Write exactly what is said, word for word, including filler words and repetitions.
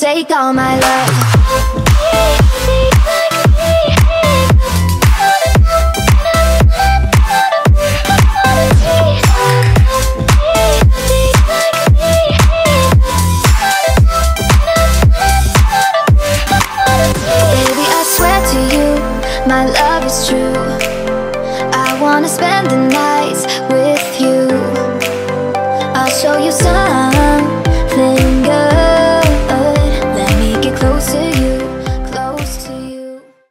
take all my love. Baby, I swear to you, my love is true. I wanna spend the night